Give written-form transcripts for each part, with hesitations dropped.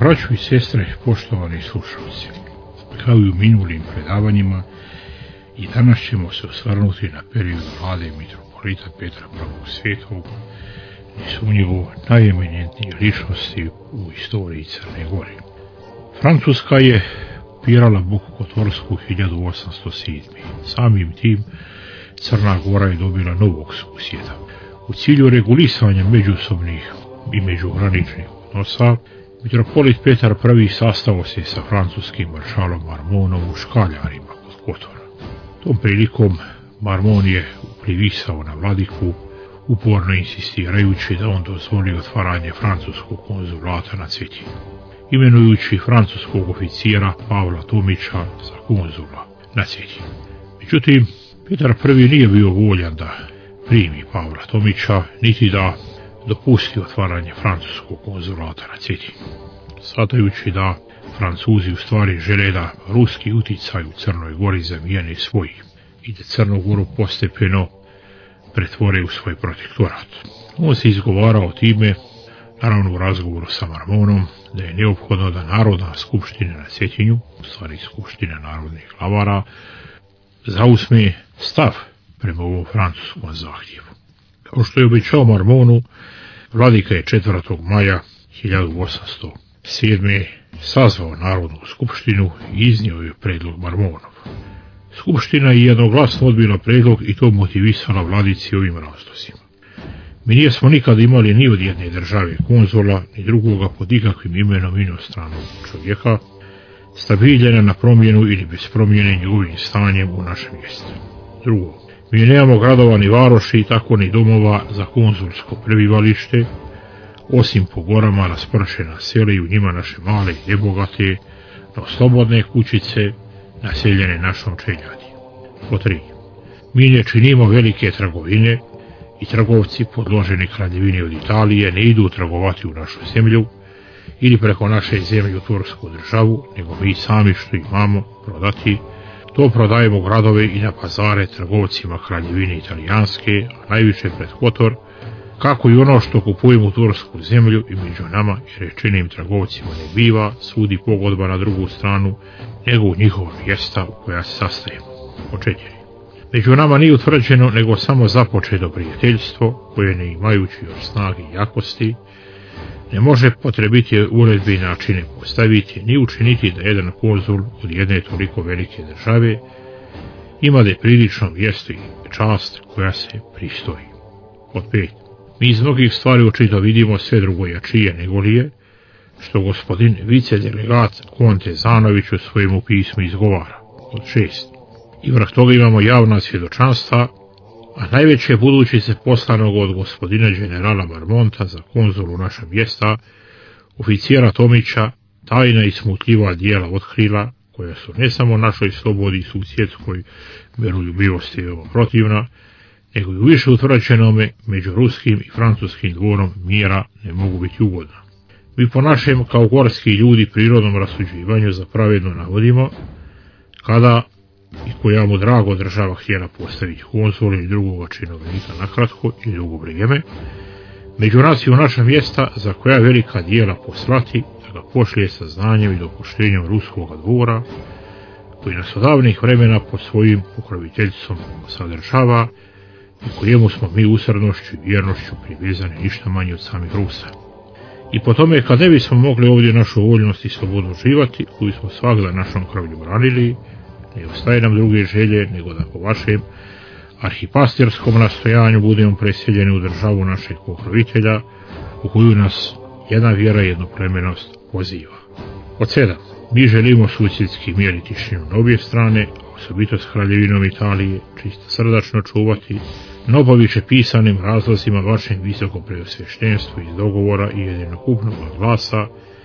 Braćo i sestre, poštovani slušalci, kao i u minulim predavanjima, i danas ćemo se osvrnuti na period vlade mitropolita Petra I. Svetog, nesumnjivo najeminentnije ličnosti u istoriji Crne Gore. Francuska je pirala Boku Kotorsku 1807. Samim tim Crna Gora je dobila novog susjeda. U cilju regulisanja međusobnih i međugraničnih odnosa, mitropolit Petar I sastao se sa francuskim maršalom Marmonom u Škaljarima kod Kotora. Tom prilikom Marmon je privisao na vladiku, uporno insistirajući da on dozvoli otvaranje francuskog konzulata na Cetinju, imenujući francuskog oficira Pavla Tomića za konzula na Cetinju. Međutim, Petar I nije bio voljan da primi Pavla Tomića, niti da dopusti otvaranje francuskog konzulata na Cetinju, shvatajući da Francuzi u stvari žele da ruski uticaj u Crnoj Gori zamijene svoj i da Crnu Goru postepeno pretvore u svoj protektorat. On se izgovarao time, naravno u razgovoru sa Marmonom, da je neophodno da Narodna skupština na Cetinju, u stvari skupština narodnih glavara, zauzme stav prema ovom francuskom zahtjevu. Kao što je obećao Marmonu, vladika je 4. maja 1807. sazvao Narodnu skupštinu i iznio je predlog Marmonov. Skupština je jednoglasno odbila predlog i to motivisala vladici ovim razlozima. Mi nijesmo nikad imali ni od jedne države konzula, ni drugoga pod ikakvim imenom inostranog čovjeka, stabiljena na promjenu ili bez promjene njegovim stanjem u našem mjestu. Drugo, mi nemamo gradova ni varoši, tako ni domova za konzulsko prebivalište, osim po gorama raspršena sela i u njima naše male i nebogate, no slobodne kućice naseljene našom čeljadi. Po 3. Mi ne činimo velike trgovine i trgovci podloženi kraljevini od Italije ne idu trgovati u našu zemlju ili preko naše zemlje u tursku državu, nego mi sami što imamo prodati, to prodajemo gradove i na pazare trgovcima kraljevine italijanske, a najviše pred Kotor, kako i ono što kupujemo u tursku zemlju i među nama i rečenim trgovcima ne biva sudi pogodba na drugu stranu, nego u njihova mjesta u koja se sastajemo. Po 4. Među nama nije utvrđeno nego samo započeto prijateljstvo, koje ne imajući još snage i jakosti, ne može potrebiti uredbe i načine postaviti, ni učiniti da jedan konzul od jedne toliko velike države ima da je prilično mjesto i čast koja se pristoji. Od 5. Mi iz mnogih stvari očito vidimo sve drugo jačije nego li je, što gospodin vicedelegat Konte Zanović u svojemu pismu izgovara. Od 6. I vrh toga imamo javna svjedočanstva, a najveće budući se poslanog od gospodina generala Marmonta za konzulu naša mjesta, oficijera Tomića, tajna i smutljiva dijela otkrila, koja su ne samo našoj slobodi i susjedskoj miroljubivosti protivna, nego i u više utvrđenome među ruskim i francuskim dvorom mira ne mogu biti ugodna. Mi po našem kao gorski ljudi prirodnom rasuđivanju za pravedno navodimo, kada i koja mu drago država htjela postaviti konzul ili drugoga činovnika na kratko i dugo vrijeme, među nas i u naša mjesta za koja velika dijela poslati da ga pošlije sa znanjem i dopuštenjem ruskoga dvora, koji nas od davnih vremena pod svojim pokroviteljstvom sadržava i kojemu smo mi usrednošću i vjernošću privezani ništa manje od samih Rusa. I po tome kad ne bismo mogli ovdje našu voljnost i slobodu uživati, koju smo svakda našom krvlju branili, ne ostaje nam druge želje nego da po vašem arhipastirskom nastojanju budemo preseljeni u državu našeg pokrovitelja, u koju nas jedna vjera i jednoplemenost poziva. Od 7. Mi želimo susjedski mir i tišinu na obje strane, osobito s kraljevinom Italije, čisto srdačno čuvati, no po više pisanim razlozima vašem visokom preosvještenstvu iz dogovora i jedinokupnog glasa,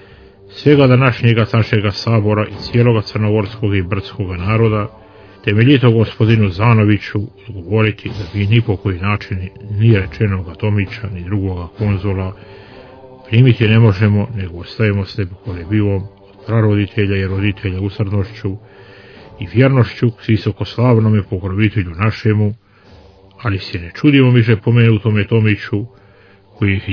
svega današnjega našega sabora i cijeloga crnogorskog i brdskoga naroda, temeljito gospodinu Zanoviću odgovoriti da mi ni po koji način ni rečenoga Tomića ni drugoga konzula primiti ne možemo, nego ostajemo s nepokolebivom od praroditelja i roditelja usrdnošću i vjernošću s koji je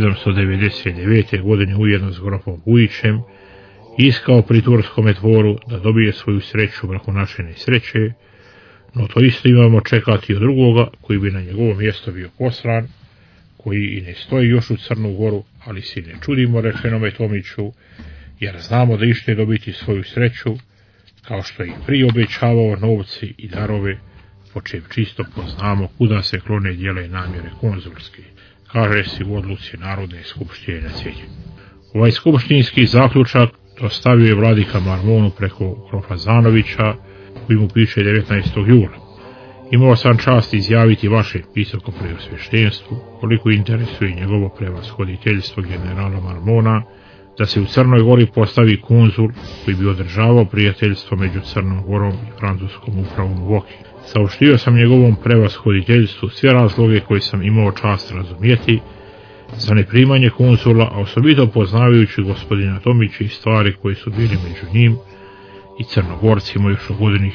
1799. godine ujedno s grofom Vujićem iskao pri Turskome dvoru da dobije svoju sreću preko naše nesreće, no to isto imamo čekati od drugoga koji bi na njegovo mjesto bio poslan, koji i ne stoji još u Crnu Goru, ali si ne čudimo rečenome Tomiću, jer znamo da ište dobiti svoju sreću, kao što je i prije obećavao novci i darove, po čem čisto poznamo kuda se klone dijele namjere konzulske, kaže si u odluci Narodne skupštine na cijeljenju. Ovaj skupštinski zaključak dostavio je vladika Marmonu preko grofa Zanovića, koji mu piše 19. jula. Imao sam čast izjaviti vaše visoko preosvještenstvu, koliko interesuje njegovo prevashoditeljstvo generala Marmona, da se u Crnoj Gori postavi konzul koji bi održavao prijateljstvo među Crnom Gorom i francuskom upravom u Voki. Saopštio sam njegovom prevashoditeljstvu sve razloge koje sam imao čast razumijeti za neprimanje konzula, a osobito poznavajući gospodina Tomića i stvari koje su bili među njim i Crnogorcima još u godini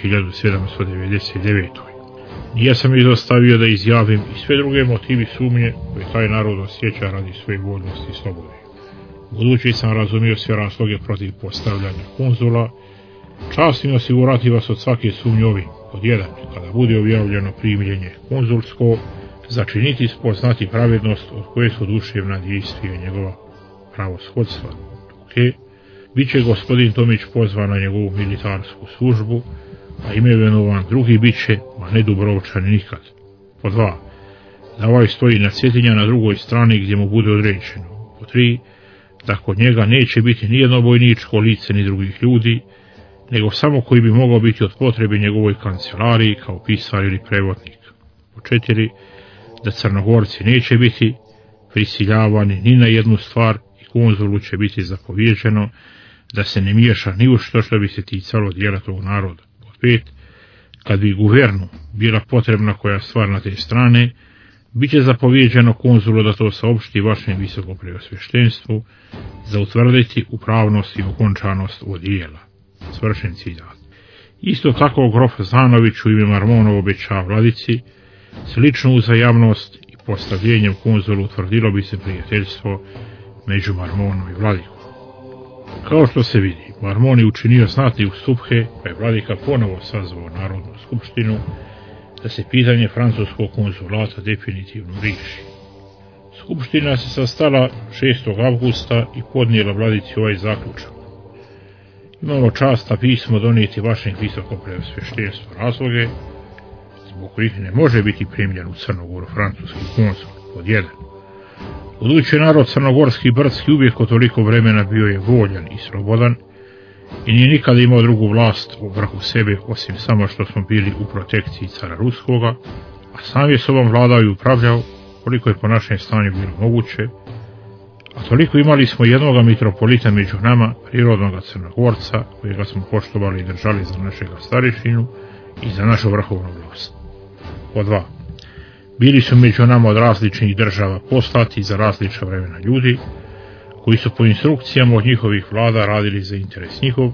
1799. Nije sam izostavio da izjavim i sve druge motivi sumnje koje taj narod osjeća radi svoje voljnosti i slobode. Budući sam razumio sve razloge protiv postavljanja konzula, čast mi osigurati vas od svake sumnje ovim. Pod 1. Kada bude objavljeno primljenje konzulsko, začiniti spoznati pravednost od koje su duševna djejstva njegova pravoshodstva. Bit će gospodin Tomić pozvan na njegovu militarsku službu, a imenovan drugi bit će, ma ne Dubrovčan nikad. Pod 2. Da ovaj stoji na Cetinja na drugoj strani gdje mu bude određeno. Pod 3. Da kod njega neće biti nijedno vojničko lice ni drugih ljudi, nego samo koji bi mogao biti od potrebe njegovoj kancelariji kao pisar ili prevodnik. Pod 4. Da Crnogorci neće biti prisiljavani ni na jednu stvar i konzulu će biti zapovjeđeno da se ne miješa ni u što bi se ticalo dijela tog naroda. Pod 5. Kad bi guvernu bila potrebna koja stvar na te strane, bit će zapovjeđeno konzulu da to saopšti vašem visokom preosvještenstvu za utvrditi upravnost i okončanost od dijela. Svršen citat. Isto tako grof Zanović u ime Marmonov obeća vladici, sličnu uzajamnost i postavljenjem konzulu utvrdilo bi se prijateljstvo među Marmonom i vladikom. Kao što se vidi, Marmon je učinio znatne ustupke, pa je vladika ponovo sazvao Narodnu skupštinu da se pitanje francuskog konzulata definitivno riješi. Skupština se sastala 6. avgusta i podnijela vladici ovaj zaključak. Imamo čast na pismo donijeti vašem visokom preosvještenstvu razloge zbog kojih ne može biti primljen u Crnogoru francuski konzul. Pod 1. Budući narod crnogorski i brdski uvijek od toliko vremena bio je voljan i slobodan i nije nikada imao drugu vlast u vrhu sebe osim samo što smo bili u protekciji cara Ruskoga, a sam je sobom vladao i upravljao koliko je po našem stanju bilo moguće, a toliko imali smo jednoga mitropolita među nama, prirodnoga Crnogorca, kojega smo poštovali i držali za našega starešinu i za našu vrhovnu vlast. Pod 2. Bili su među nama od različnih država poslati za različna vremena ljudi, koji su po instrukcijama od njihovih vlada radili za interes njihov,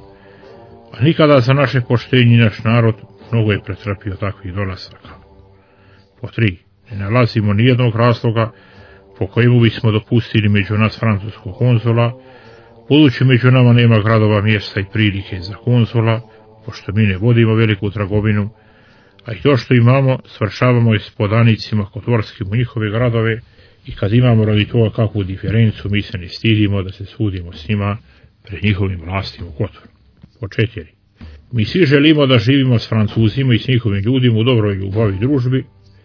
a nikada za naše poštenje i naš narod mnogo je pretrpio takvih dolasaka. Pod 3. Ne nalazimo nijednog razloga po kojemu bismo dopustili među nas francuskog konzula, budući među nama nema gradova, mjesta i prilike za konzula, pošto mi ne vodimo veliku trgovinu, a i to što imamo svršavamo i s podanicima kotvorskim u njihove gradove, i kad imamo radi toga kakvu diferencu, mi se ne stidimo da se sudimo s njima pred njihovim vlastima u Kotvoru. Pod 4. Mi svi želimo da živimo s Francuzima i s njihovim ljudima u dobroj ljubavi i družbi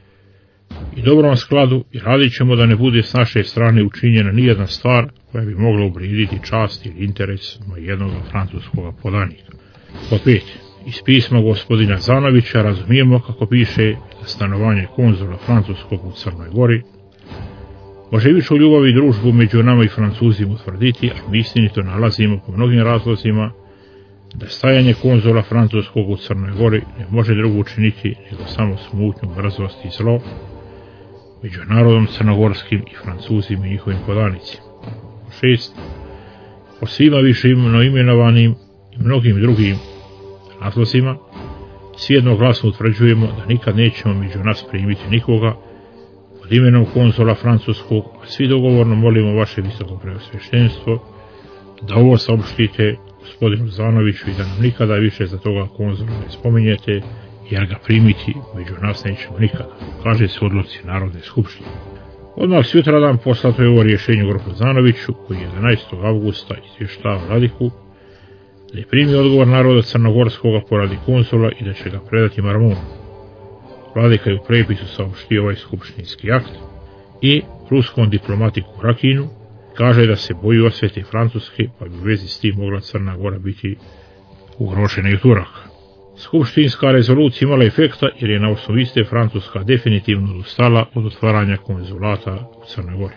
i dobrom skladu, i radit ćemo da ne bude s naše strane učinjena nijedna stvar koja bi mogla uvrijediti čast ili interes jednog francuskog podanika. Pod 5. Iz pisma gospodina Zanovića razumijemo kako piše da stanovanje konzula francuskog u Crnoj Gori može više ljubav i družbu među nama i Francuzima utvrditi, a mi istinito nalazimo po mnogim razlozima da stajanje konzula francuskog u Crnoj Gori ne može drugo učiniti nego samo smutnju, mrzost i zlo među narodom crnogorskim i Francuzima i njihovim podanicima. 6. Po svima više imenovanim i mnogim drugim razlozima svi jednoglasno utvrđujemo da nikad nećemo među nas primiti nikoga Pod imenom konzula francuskog, svi dogovorno molimo vaše visoko preosveštenstvo da ovo saopštite gospodinu Zvanoviću i da nam nikada više za toga konzula ne spominjete, jer ga primiti među nas nećemo nikada, kaže se u odluci Narodne skupštine. Odmah sutradan poslato je ovo rješenje grofu Zvanoviću, koji je 11. avgusta izvještava Vladiku da je primio odgovor naroda crnogorskoga poradi konzula i da će ga predati Marmonu. Vladika je u prepisu saopštio ovaj skupštinski akt i ruskom diplomatiku Rakinu kaže da se boji osvete Francuske, pa bi u vezi s tim mogla Crna Gora biti ugrožena i od Turaka. Skupštinska rezolucija imala efekta jer je na osnovu iste Francuska definitivno odustala od otvaranja konzulata u Crnoj Gori.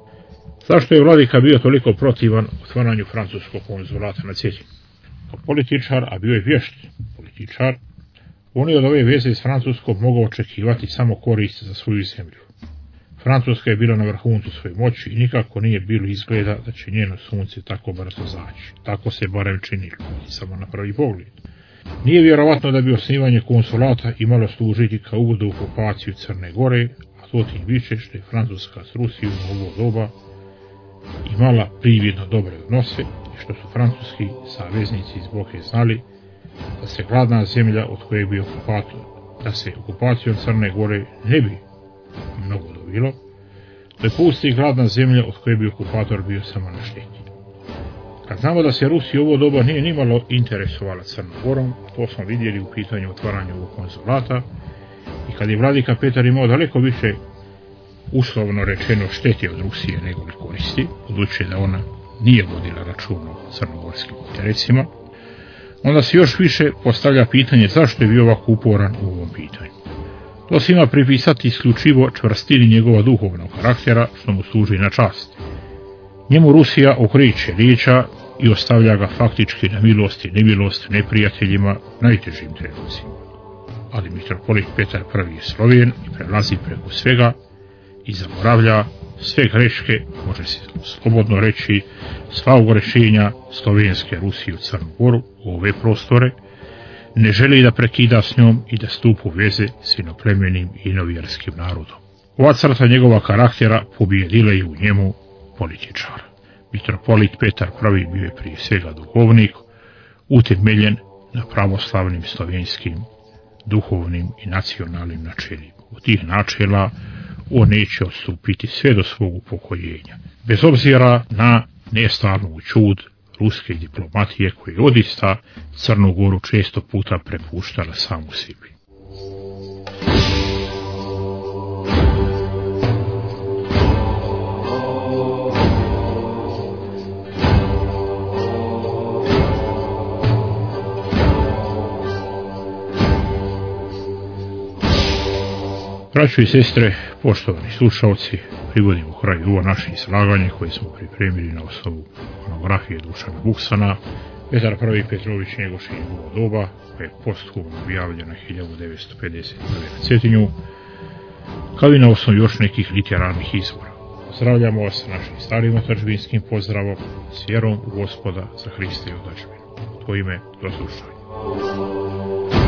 Zašto je Vladika bio toliko protivan otvaranju francuskog konzulata na Cetinju? Kao političar, a bio je vješt političar, on je od ove veze s Francuskom mogao očekivati samo korist za svoju zemlju. Francuska je bila na vrhuncu svoje moći i nikako nije bilo izgleda da će njeno sunce tako brzo zaći. Tako se barem činilo, samo na prvi pogled. Nije vjerovatno da bi osnivanje konsulata imalo služiti kao uvod u okupaciju Crne Gore, a to tim više što je Francuska s Rusijom u ovo doba imala prividno dobre odnose i što su francuski saveznici iz Boke znali da se gladna zemlja od koje bi da se okupacijom Crne Gore ne bi mnogo dobilo, da je pusti gladna zemlja od koje bi okupator bio samo na šteti. Kad znamo da se Rusija u ovo doba nije nimalo interesovala Crnom Gorom, to smo vidjeli u pitanju otvaranja ovog konzulata, i kad je Vladika Petar imao daleko više, uslovno rečeno, štete od Rusije nego li koristi, budući da ona nije vodila računa o crnogorskim interesima, onda se još više postavlja pitanje zašto je bio ovako uporan u ovom pitanju. To se ima pripisati isključivo čvrstini njegova duhovnog karaktera, što mu služi na čast. Njemu Rusija okreće rijeća i ostavlja ga faktički na milost i nemilost neprijateljima najtežim trenucima. Ali mitropolit Petar I je Sloven i prelazi preko svega i zaboravlja sve greške, može se slobodno reći, sva ogrešenja slovenske Rusije u Crnu Goru, u ove prostore, ne želi da prekida s njom i da stupa u veze s inoplemenim i inovjerskim narodom. Ova crta njegova karaktera pobijedila je u njemu političar. Mitropolit Petar I bio je prije svega duhovnik, utemeljen na pravoslavnim slovenskim duhovnim i nacionalnim načelima. Od tih načela on neće odstupiti sve do svog upokojenja, bez obzira na nestalnu ćud ruske diplomatije koje je odista Crnu Goru često puta prepuštala samu sebi. Braćo i sestre, poštovani slušalci, privodimo kraju ovo naše izlaganje koje smo pripremili na osnovu monografije Dušana Buksana, Petar I Petrović Njegoš i njegovo doba, koja je posthumno objavljena 1951. na Cetinju, kao i na osnovu još nekih literarnih izvora. Pozdravljamo vas sa našim starim otadžbinskim pozdravom, s vjerom u Gospoda za Hrista i otadžbinu. U to ime, do slušanja.